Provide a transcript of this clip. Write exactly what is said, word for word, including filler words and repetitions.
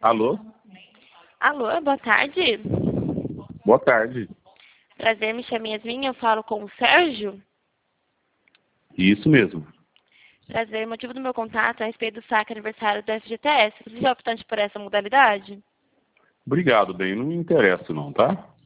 Alô? Alô, boa tarde. Boa tarde. Prazer, me chamo Yasmin, eu falo com o Sérgio. Isso mesmo. Prazer, o motivo do meu contato é a respeito do saque aniversário do F G T S. Você já é optante por essa modalidade? Obrigado, bem. Não me interessa não, tá?